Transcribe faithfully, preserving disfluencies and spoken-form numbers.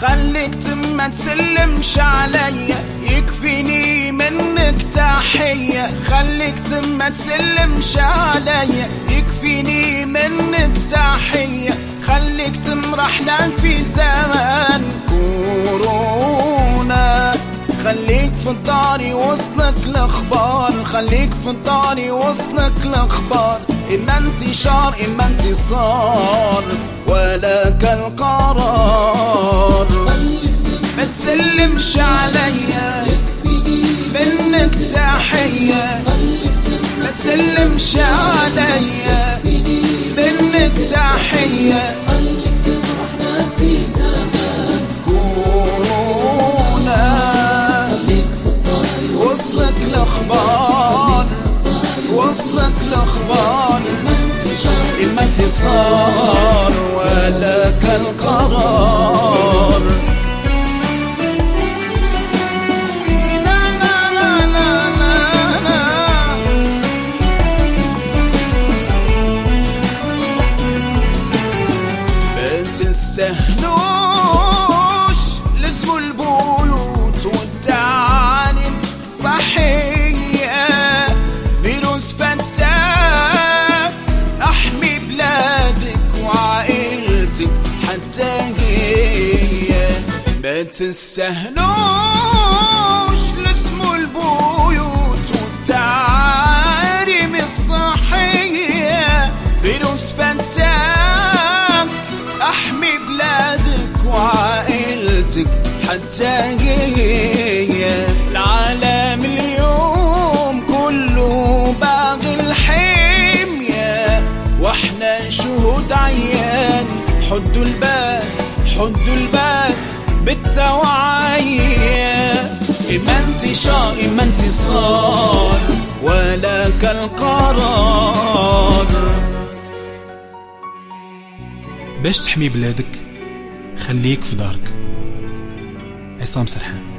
خليك تم ما تسلمش عليا، يكفيني منك تحية. خليك تم ما تسلمش عليا، يكفيني منك تحية. خليك تم رحنا في زمان كورونا، خليك في الدار يوصلك الاخبار. خليك في الدار يوصلك الاخبار. اما انتشار اما انتصار ولك القرار. ما تسلمش عليا، منك تحية. ما تسلمش عليا، منك تحية. كورونا وصلك الاخبار، وصلك الاخبار. اما انتصار ولك القرار. تستهلوش لزموا البيوت والتعاليم صحية. فيروس فتاك، احمي بلادك وعائلتك حتى هي. ما تستهلوش لزموا البيوت والتعاليم الصحية. فيروس فتاك، احمي بلادك وعائلتك حتى هي. العالم اليوم كله باغي الحمية، واحنا شهود عيان. حدوا الباس، حدوا الباس بالتوعية. اما انتشار اما انتصار ولك القرار. باش تحمي بلادك خليك في دارك. عصام سرحان.